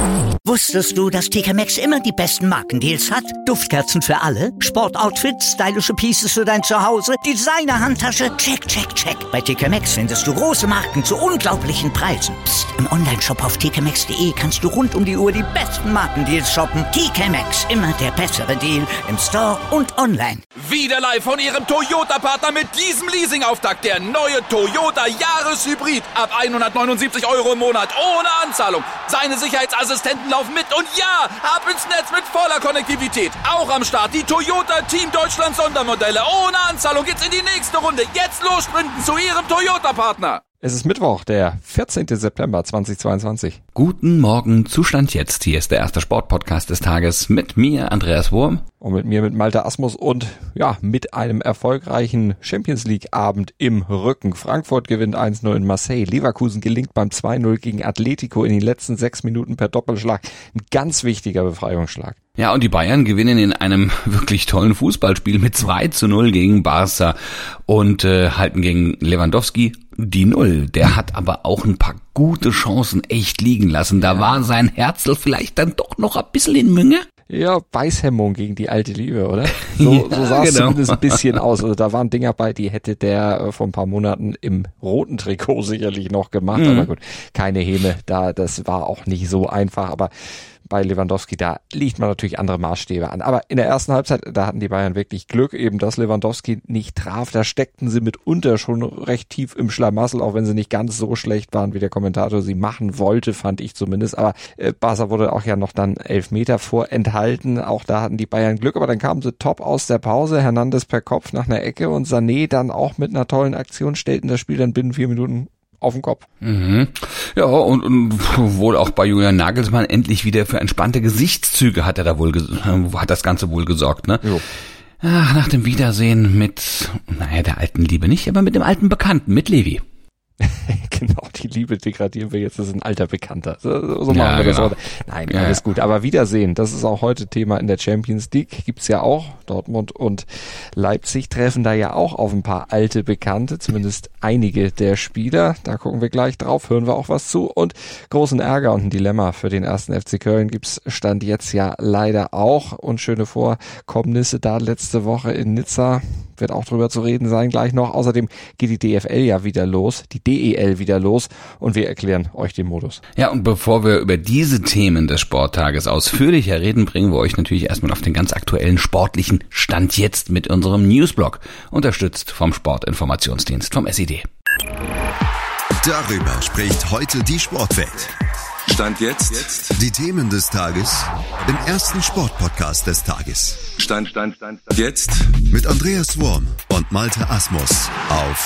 Wusstest du, dass TK Maxx immer die besten Markendeals hat? Duftkerzen für alle, Sportoutfits, stylische Pieces für dein Zuhause, Designer-Handtasche, check, check, check. Bei TK Maxx findest du große Marken zu unglaublichen Preisen. Psst. Im Onlineshop auf tkmaxx.de kannst du rund um die Uhr die besten Markendeals shoppen. TK Maxx, immer der bessere Deal im Store und online. Wieder live von Ihrem Toyota-Partner mit diesem Leasing-Auftakt. Der neue Toyota Jahreshybrid. Ab 179 € im Monat. Ohne Anzahlung. Seine Sicherheitsassistenten laufen mit. Und ja, ab ins Netz mit voller Konnektivität. Auch am Start die Toyota Team Deutschland Sondermodelle. Ohne Anzahlung geht's in die nächste Runde. Jetzt los sprinten zu Ihrem Toyota-Partner. Es ist Mittwoch, der 14. September 2022. Guten Morgen, Zustand jetzt. Hier ist der erste Sportpodcast des Tages mit mir, Andreas Wurm. Und mit mir, mit Malte Asmus und ja, mit einem erfolgreichen Champions-League-Abend im Rücken. Frankfurt gewinnt 1-0 in Marseille. Leverkusen gelingt beim 2-0 gegen Atletico in den letzten 6 Minuten per Doppelschlag. Ein ganz wichtiger Befreiungsschlag. Ja, und die Bayern gewinnen in einem wirklich tollen Fußballspiel mit 2-0 gegen Barca und halten gegen Lewandowski die 0. Der hat aber auch ein paar gute Chancen echt liegen lassen. Da war sein Herzl vielleicht dann doch noch ein bisschen in Münge. Ja, Beißhemmung gegen die alte Liebe, oder? So sah es zumindest ein bisschen aus. Also da waren Dinger bei, die hätte der vor ein paar Monaten im roten Trikot sicherlich noch gemacht. Aber gut, keine Häme da. Das war auch nicht so einfach. Aber bei Lewandowski, da liegt man natürlich andere Maßstäbe an. Aber in der ersten Halbzeit, da hatten die Bayern wirklich Glück, eben dass Lewandowski nicht traf. Da steckten sie mitunter schon recht tief im Schlamassel, auch wenn sie nicht ganz so schlecht waren, wie der Kommentator sie machen wollte, fand ich zumindest. Aber Barca wurde auch ja noch dann Elfmeter vorenthalten. Auch da hatten die Bayern Glück, aber dann kamen sie top aus der Pause. Hernandez per Kopf nach einer Ecke und Sané dann auch mit einer tollen Aktion stellten das Spiel dann binnen 4 Minuten auf den Kopf. Mhm. Ja, und wohl auch bei Julian Nagelsmann endlich wieder für entspannte Gesichtszüge hat das Ganze wohl gesorgt, ne? Jo. Ach, nach dem Wiedersehen mit, der alten Liebe nicht, aber mit dem alten Bekannten, mit Levi. Genau, die Liebe degradieren wir jetzt, das ist ein alter Bekannter. So machen wir das heute. Nein, alles gut. Aber Wiedersehen, das ist auch heute Thema in der Champions League. Gibt's ja auch. Dortmund und Leipzig treffen da ja auch auf ein paar alte Bekannte, zumindest einige der Spieler. Da gucken wir gleich drauf, hören wir auch was zu. Und großen Ärger und ein Dilemma für den 1. FC Köln gibt's Stand jetzt ja leider auch. Und schöne Vorkommnisse da letzte Woche in Nizza. Wird auch drüber zu reden sein gleich noch. Außerdem geht die DFL ja wieder los, die DEL wieder los und wir erklären euch den Modus. Ja, und bevor wir über diese Themen des Sporttages ausführlicher reden, bringen wir euch natürlich erstmal auf den ganz aktuellen sportlichen Stand jetzt mit unserem Newsblog, unterstützt vom Sportinformationsdienst vom SID. Darüber spricht heute die Sportwelt. Stand jetzt. Die Themen des Tages im ersten Sportpodcast des Tages. Stand jetzt. Mit Andreas Wurm und Malte Asmus auf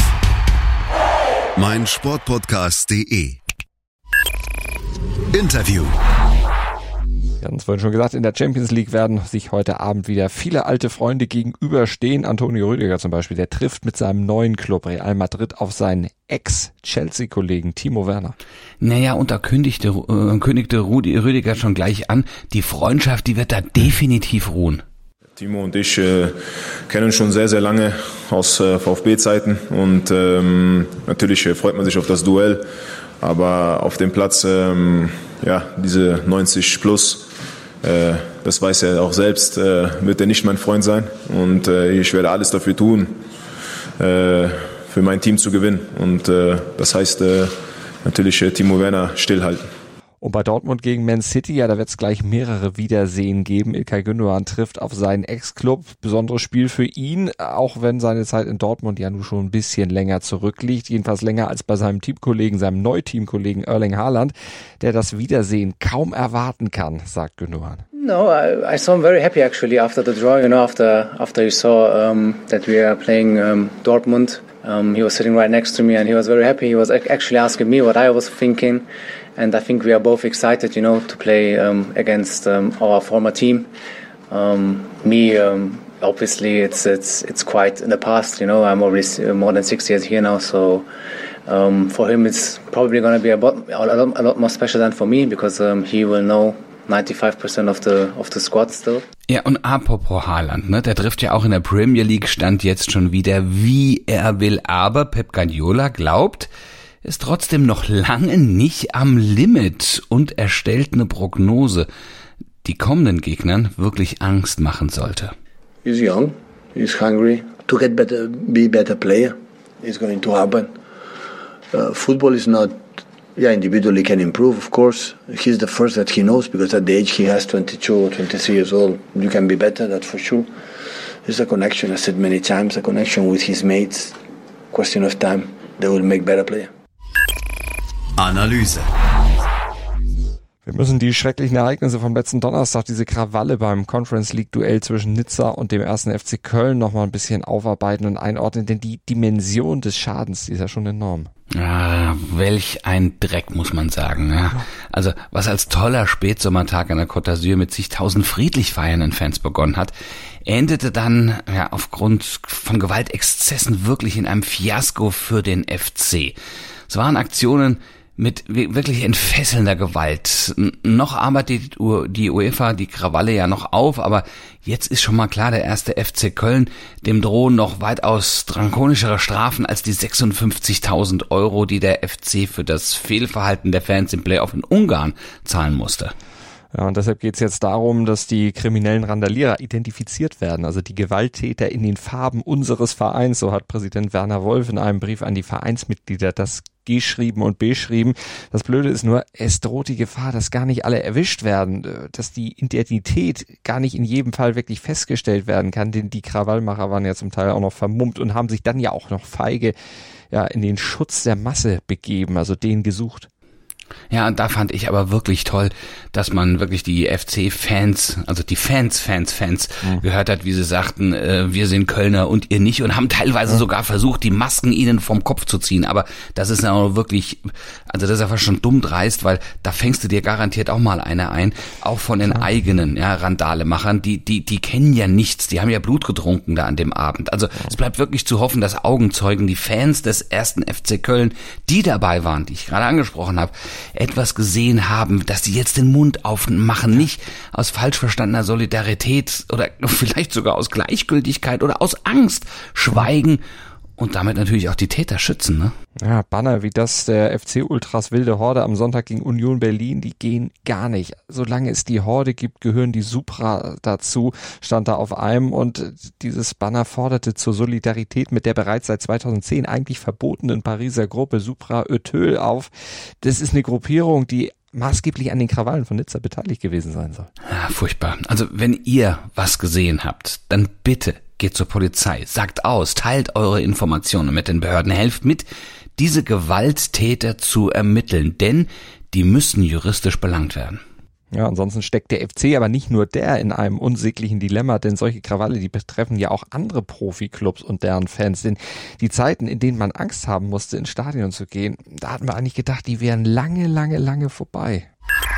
meinsportpodcast.de. Interview. Wir hatten es vorhin schon gesagt, in der Champions League werden sich heute Abend wieder viele alte Freunde gegenüberstehen. Antonio Rüdiger zum Beispiel, der trifft mit seinem neuen Club Real Madrid auf seinen Ex-Chelsea-Kollegen Timo Werner. Naja, und da kündigte Rüdiger schon gleich an, die Freundschaft, die wird da definitiv ruhen. Timo und ich kennen schon sehr, sehr lange aus VfB-Zeiten und natürlich freut man sich auf das Duell, aber auf dem Platz, diese 90 plus, das weiß er auch selbst, wird er nicht mein Freund sein und ich werde alles dafür tun, für mein Team zu gewinnen und das heißt natürlich Timo Werner stillhalten. Und bei Dortmund gegen Man City, ja, da wird es gleich mehrere Wiedersehen geben. İlkay Gündoğan trifft auf seinen Ex-Club. Besonderes Spiel für ihn, auch wenn seine Zeit in Dortmund ja nun schon ein bisschen länger zurückliegt. Jedenfalls länger als bei seinem Teamkollegen, seinem Neuteamkollegen Erling Haaland, der das Wiedersehen kaum erwarten kann, sagt Gündoğan. No, I saw him very happy actually after the draw. You know, after you saw that we are playing Dortmund, he was sitting right next to me and he was very happy. He was actually asking me what I was thinking, and I think we are both excited, you know, to play against our former team. Obviously, it's quite in the past. You know, I'm already more than 6 years here now, so. For him, it's probably going to be a lot more special than for me because he will know 95% of the squad still. Ja, und apropos Haaland, ne, der trifft ja auch in der Premier League, stand jetzt schon wieder, wie er will. Aber Pep Guardiola glaubt, ist trotzdem noch lange nicht am Limit und er stellt eine Prognose, die kommenden Gegnern wirklich Angst machen sollte. He's young, he's hungry to get better, be better player. It's going to happen. Football is not, individually can improve, of course. He's the first that he knows because at the age he has 22 or 23 years old, you can be better, that's for sure. There's a connection, I said many times, a connection with his mates. Question of time, they will make better player. Analyse. Wir müssen die schrecklichen Ereignisse vom letzten Donnerstag, diese Krawalle beim Conference League Duell zwischen Nizza und dem 1. FC Köln noch mal ein bisschen aufarbeiten und einordnen, denn die Dimension des Schadens, die ist ja schon enorm. Ah, welch ein Dreck, muss man sagen. Ja. Also, was als toller Spätsommertag an der Côte d'Azur mit zigtausend friedlich feiernden Fans begonnen hat, endete dann aufgrund von Gewaltexzessen wirklich in einem Fiasko für den FC. Es waren Aktionen mit wirklich entfesselnder Gewalt. Noch arbeitet die UEFA die Krawalle ja noch auf, aber jetzt ist schon mal klar, der 1. FC Köln, dem drohen noch weitaus drakonischere Strafen als die 56.000 Euro, die der FC für das Fehlverhalten der Fans im Playoff in Ungarn zahlen musste. Ja, und deshalb geht es jetzt darum, dass die kriminellen Randalierer identifiziert werden, also die Gewalttäter in den Farben unseres Vereins, so hat Präsident Werner Wolf in einem Brief an die Vereinsmitglieder das geschrieben und beschrieben. Das Blöde ist nur, es droht die Gefahr, dass gar nicht alle erwischt werden, dass die Identität gar nicht in jedem Fall wirklich festgestellt werden kann, denn die Krawallmacher waren ja zum Teil auch noch vermummt und haben sich dann ja auch noch feige in den Schutz der Masse begeben, also den gesucht. Ja, und da fand ich aber wirklich toll, dass man wirklich die FC-Fans, also die Fans gehört hat, wie sie sagten, wir sind Kölner und ihr nicht, und haben teilweise sogar versucht, die Masken ihnen vom Kopf zu ziehen. Aber das ist ja auch wirklich, also das ist einfach schon dumm dreist, weil da fängst du dir garantiert auch mal eine ein, auch von den eigenen Randalemachern, die kennen ja nichts, die haben ja Blut getrunken da an dem Abend. Also es bleibt wirklich zu hoffen, dass Augenzeugen, die Fans des 1. FC Köln, die dabei waren, die ich gerade angesprochen habe, etwas gesehen haben, dass sie jetzt den Mund aufmachen, nicht aus falsch verstandener Solidarität oder vielleicht sogar aus Gleichgültigkeit oder aus Angst schweigen und damit natürlich auch die Täter schützen, ne? Ja, Banner wie das der FC-Ultras Wilde Horde am Sonntag gegen Union Berlin, die gehen gar nicht. Solange es die Horde gibt, gehören die Supra dazu, stand da auf einem, und dieses Banner forderte zur Solidarität mit der bereits seit 2010 eigentlich verbotenen Pariser Gruppe Supra Ötöl auf. Das ist eine Gruppierung, die maßgeblich an den Krawallen von Nizza beteiligt gewesen sein soll. Ja, furchtbar. Also wenn ihr was gesehen habt, dann bitte geht zur Polizei, sagt aus, teilt eure Informationen mit den Behörden, helft mit, diese Gewalttäter zu ermitteln, denn die müssen juristisch belangt werden. Ja, ansonsten steckt der FC aber nicht nur der in einem unsäglichen Dilemma, denn solche Krawalle, die betreffen ja auch andere Profiklubs und deren Fans. Denn die Zeiten, in denen man Angst haben musste, ins Stadion zu gehen, da hatten wir eigentlich gedacht, die wären lange vorbei.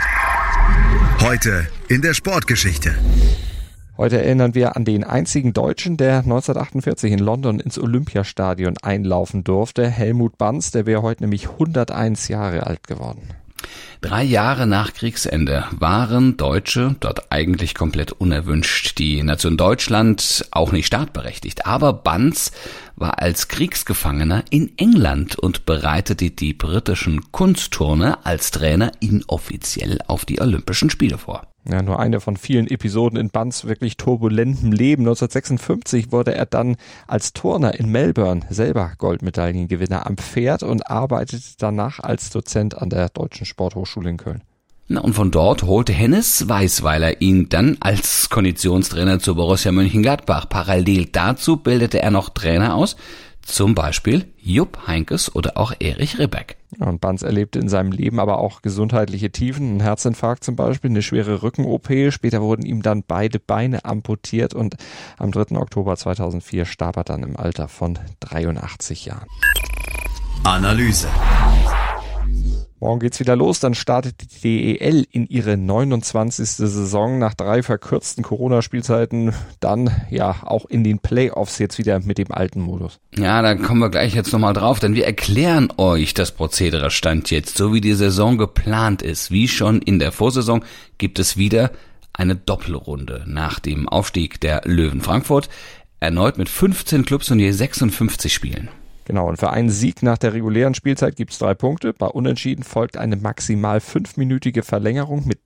Heute in der Sportgeschichte. Heute erinnern wir an den einzigen Deutschen, der 1948 in London ins Olympiastadion einlaufen durfte. Helmut Banz, der wäre heute nämlich 101 Jahre alt geworden. 3 Jahre nach Kriegsende waren Deutsche dort eigentlich komplett unerwünscht. Die Nation Deutschland auch nicht startberechtigt. Aber Banz war als Kriegsgefangener in England und bereitete die britischen Kunstturner als Trainer inoffiziell auf die Olympischen Spiele vor. Ja, nur eine von vielen Episoden in Banz wirklich turbulentem Leben. 1956 wurde er dann als Turner in Melbourne selber Goldmedaillengewinner am Pferd und arbeitete danach als Dozent an der Deutschen Sporthochschule in Köln. Na, und von dort holte Hennes Weisweiler ihn dann als Konditionstrainer zu Borussia Mönchengladbach. Parallel dazu bildete er noch Trainer aus, zum Beispiel Jupp Heynckes oder auch Erich Ribbeck. Ja, und Banz erlebte in seinem Leben aber auch gesundheitliche Tiefen, einen Herzinfarkt zum Beispiel, eine schwere Rücken-OP. Später wurden ihm dann beide Beine amputiert und am 3. Oktober 2004 starb er dann im Alter von 83 Jahren. Analyse. Morgen geht's wieder los, dann startet die DEL in ihre 29. Saison nach 3 verkürzten Corona-Spielzeiten, dann ja auch in den Playoffs jetzt wieder mit dem alten Modus. Ja, da kommen wir gleich jetzt nochmal drauf, denn wir erklären euch das Prozedere Stand jetzt, so wie die Saison geplant ist. Wie schon in der Vorsaison gibt es wieder eine Doppelrunde nach dem Aufstieg der Löwen Frankfurt, erneut mit 15 Clubs und je 56 Spielen. Genau, und für einen Sieg nach der regulären Spielzeit gibt's 3 Punkte. Bei Unentschieden folgt eine maximal 5-minütige Verlängerung mit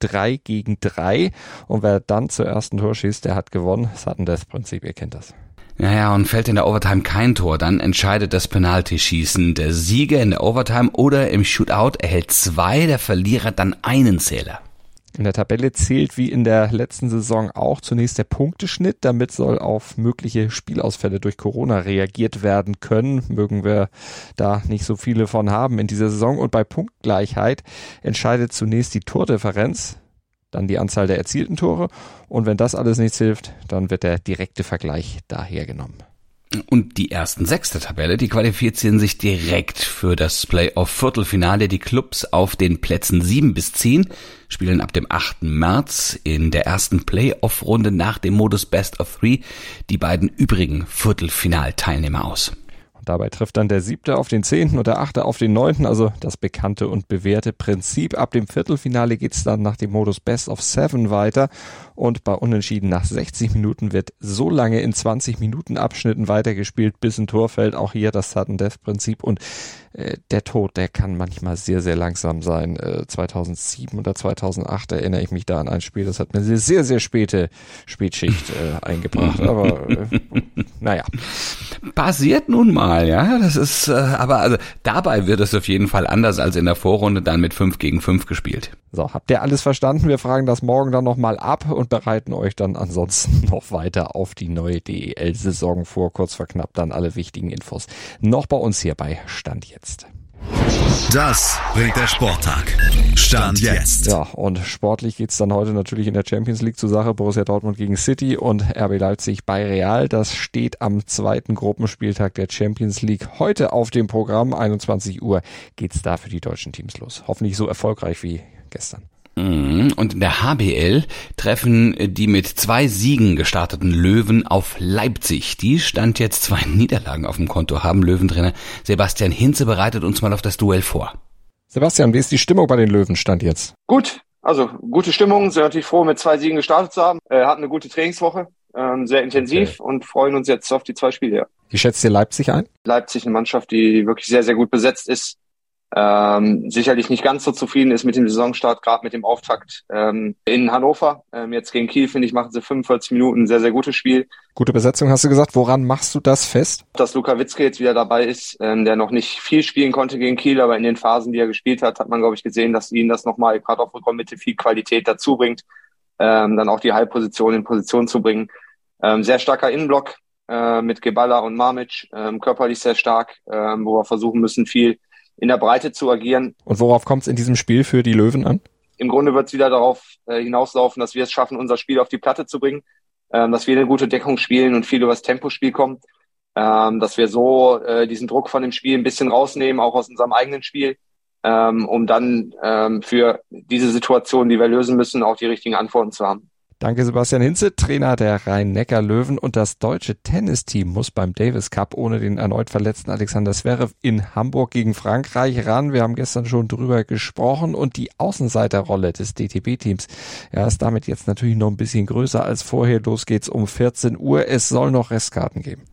3-3. Und wer dann zur ersten Tor schießt, der hat gewonnen. Sudden-Death-Prinzip, ihr kennt das. Naja, und fällt in der Overtime kein Tor, dann entscheidet das Penaltyschießen. Der Sieger in der Overtime oder im Shootout erhält 2, der Verlierer dann einen Zähler. In der Tabelle zählt wie in der letzten Saison auch zunächst der Punkteschnitt. Damit soll auf mögliche Spielausfälle durch Corona reagiert werden können. Mögen wir da nicht so viele von haben in dieser Saison. Und bei Punktgleichheit entscheidet zunächst die Tordifferenz, dann die Anzahl der erzielten Tore. Und wenn das alles nichts hilft, dann wird der direkte Vergleich daher genommen. Und die ersten 6 der Tabelle, die qualifizieren sich direkt für das Playoff-Viertelfinale. Die Clubs auf den Plätzen 7 bis 10 spielen ab dem 8. März in der ersten Playoff-Runde nach dem Modus Best of 3 die beiden übrigen Viertelfinalteilnehmer aus. Und dabei trifft dann der 7. auf den 10. und der 8. auf den 9., also das bekannte und bewährte Prinzip. Ab dem Viertelfinale geht's dann nach dem Modus Best of 7 weiter. Und bei Unentschieden nach 60 Minuten wird so lange in 20-Minuten-Abschnitten weitergespielt, bis ein Tor fällt. Auch hier das Sudden-Death-Prinzip. Und der Tod, der kann manchmal sehr, sehr langsam sein. 2007 oder 2008 erinnere ich mich da an ein Spiel. Das hat mir eine sehr, sehr späte Spätschicht eingebracht. Aber naja. Passiert nun mal, ja. Das ist, aber also dabei wird es auf jeden Fall anders als in der Vorrunde dann mit 5 gegen 5 gespielt. So, habt ihr alles verstanden? Wir fragen das morgen dann nochmal ab und bereiten euch dann ansonsten noch weiter auf die neue DEL-Saison vor. Kurz vor knapp dann alle wichtigen Infos noch bei uns hier bei Stand Jetzt. Das bringt der Sporttag. Stand jetzt. Ja, und sportlich geht's dann heute natürlich in der Champions League zur Sache. Borussia Dortmund gegen City und RB Leipzig bei Real. Das steht am 2. Gruppenspieltag der Champions League heute auf dem Programm. 21 Uhr geht's da für die deutschen Teams los. Hoffentlich so erfolgreich wie gestern. Und in der HBL treffen die mit 2 Siegen gestarteten Löwen auf Leipzig. Die Stand jetzt 2 Niederlagen auf dem Konto haben. Löwentrainer Sebastian Hinze bereitet uns mal auf das Duell vor. Sebastian, wie ist die Stimmung bei den Löwen Stand jetzt? Gut, also gute Stimmung. Sind natürlich froh, mit 2 Siegen gestartet zu haben. Hatten eine gute Trainingswoche, sehr intensiv und freuen uns jetzt auf die 2 Spiele. Ja. Wie schätzt ihr Leipzig ein? Leipzig, eine Mannschaft, die wirklich sehr, sehr gut besetzt ist. Sicherlich nicht ganz so zufrieden ist mit dem Saisonstart, gerade mit dem Auftakt in Hannover. Jetzt gegen Kiel, finde ich, machen sie 45 Minuten ein sehr, sehr gutes Spiel. Gute Besetzung, hast du gesagt. Woran machst du das fest? Dass Luka Witzke jetzt wieder dabei ist, der noch nicht viel spielen konnte gegen Kiel, aber in den Phasen, die er gespielt hat, hat man, glaube ich, gesehen, dass ihn das nochmal gerade auf Rückraummitte viel Qualität dazu bringt, dann auch die Halbposition in Position zu bringen. Sehr starker Innenblock mit Geballa und Mamic, körperlich sehr stark, wo wir versuchen müssen, viel in der Breite zu agieren. Und worauf kommt es in diesem Spiel für die Löwen an? Im Grunde wird es wieder darauf hinauslaufen, dass wir es schaffen, unser Spiel auf die Platte zu bringen, dass wir eine gute Deckung spielen und viel übers Tempospiel kommen, dass wir so diesen Druck von dem Spiel ein bisschen rausnehmen, auch aus unserem eigenen Spiel, um dann für diese Situation, die wir lösen müssen, auch die richtigen Antworten zu haben. Danke Sebastian Hinze, Trainer der Rhein-Neckar-Löwen, und das deutsche Tennisteam muss beim Davis Cup ohne den erneut verletzten Alexander Zverev in Hamburg gegen Frankreich ran. Wir haben gestern schon drüber gesprochen und die Außenseiterrolle des DTB-Teams ist damit jetzt natürlich noch ein bisschen größer als vorher. Los geht's um 14 Uhr. Es soll noch Restkarten geben.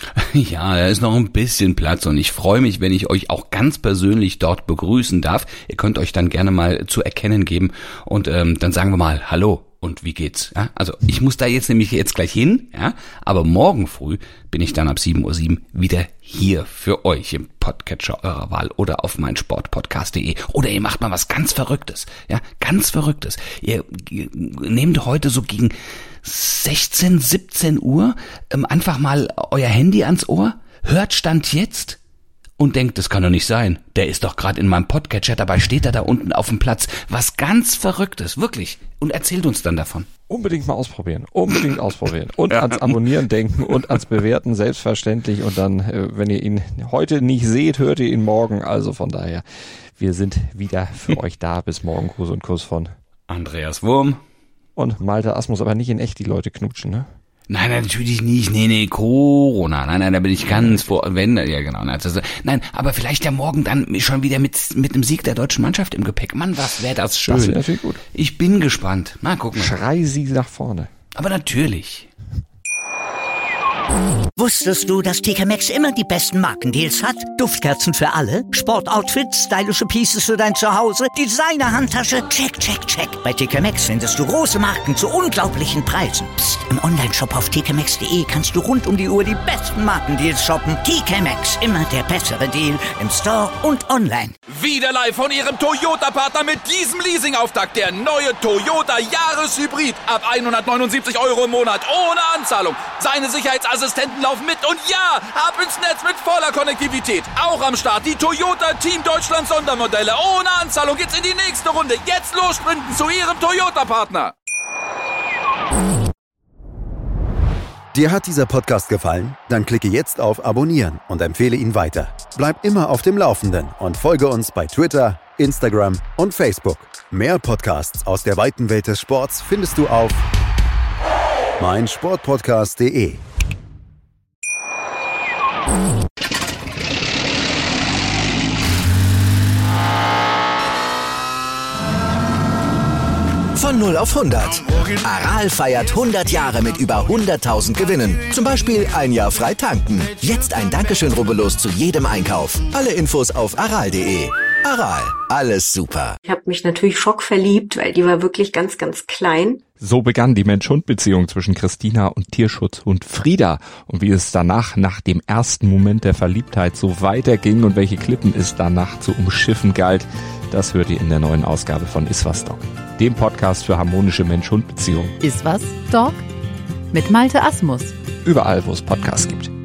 Ja, da ist noch ein bisschen Platz und ich freue mich, wenn ich euch auch ganz persönlich dort begrüßen darf. Ihr könnt euch dann gerne mal zu erkennen geben und dann sagen wir mal Hallo. Und wie geht's? Ja, also ich muss da jetzt nämlich gleich hin, ja, aber morgen früh bin ich dann ab 7:07 Uhr wieder hier für euch im Podcatcher eurer Wahl oder auf meinsportpodcast.de. Oder ihr macht mal was ganz Verrücktes, ja, ganz Verrücktes. Ihr nehmt heute so gegen 16, 17 Uhr einfach mal euer Handy ans Ohr, hört Stand jetzt und denkt, das kann doch nicht sein. Der ist doch gerade in meinem Podcatcher, dabei steht er da unten auf dem Platz. Was ganz Verrücktes, wirklich. Und erzählt uns dann davon. Unbedingt mal ausprobieren. Unbedingt ausprobieren. Und ans Abonnieren denken und ans Bewerten, selbstverständlich. Und dann, wenn ihr ihn heute nicht seht, hört ihr ihn morgen. Also von daher, wir sind wieder für euch da. Bis morgen. Gruß und Kuss von Andreas Wurm. Und Malte Asmus, aber nicht in echt die Leute knutschen, ne? Nein, natürlich nicht. Nee, Corona. Nein, da bin ich ganz ja genau. Nein, aber vielleicht ja morgen dann schon wieder mit dem Sieg der deutschen Mannschaft im Gepäck. Mann, was wäre das schön. Das wäre natürlich gut. Ich bin gespannt. Mal gucken. Schrei sie nach vorne. Aber natürlich. Wusstest du, dass TK Maxx immer die besten Markendeals hat? Duftkerzen für alle, Sportoutfits, stylische Pieces für dein Zuhause, Designer-Handtasche, check, check, check. Bei TK Maxx findest du große Marken zu unglaublichen Preisen. Psst. Im Onlineshop auf tkmaxx.de kannst du rund um die Uhr die besten Markendeals shoppen. TK Maxx, immer der bessere Deal im Store und online. Wieder live von Ihrem Toyota-Partner mit diesem Leasing-Auftakt. Der neue Toyota Jahreshybrid. Ab 179 € im Monat ohne Anzahlung. Seine Sicherheitsassistenten laufen mit und ja, ab ins Netz mit voller Konnektivität. Auch am Start die Toyota Team Deutschland Sondermodelle. Ohne Anzahlung geht's in die nächste Runde. Jetzt los sprinten zu Ihrem Toyota-Partner. Dir hat dieser Podcast gefallen? Dann klicke jetzt auf Abonnieren und empfehle ihn weiter. Bleib immer auf dem Laufenden und folge uns bei Twitter, Instagram und Facebook. Mehr Podcasts aus der weiten Welt des Sports findest du auf meinsportpodcast.de. Von 0 auf 100. Aral feiert 100 Jahre mit über 100.000 Gewinnen. Zum Beispiel ein Jahr frei tanken. Jetzt ein Dankeschön, rubbellos zu jedem Einkauf. Alle Infos auf aral.de. Aral, alles super. Ich habe mich natürlich schockverliebt, weil die war wirklich ganz, ganz klein. So begann die Mensch-Hund-Beziehung zwischen Christina und Tierschutzhund Frieda. Und wie es danach, nach dem ersten Moment der Verliebtheit, so weiterging und welche Klippen es danach zu umschiffen galt, das hört ihr in der neuen Ausgabe von Iswas Dog, dem Podcast für harmonische Mensch-Hund-Beziehungen. Iswas Dog mit Malte Asmus. Überall, wo es Podcasts gibt.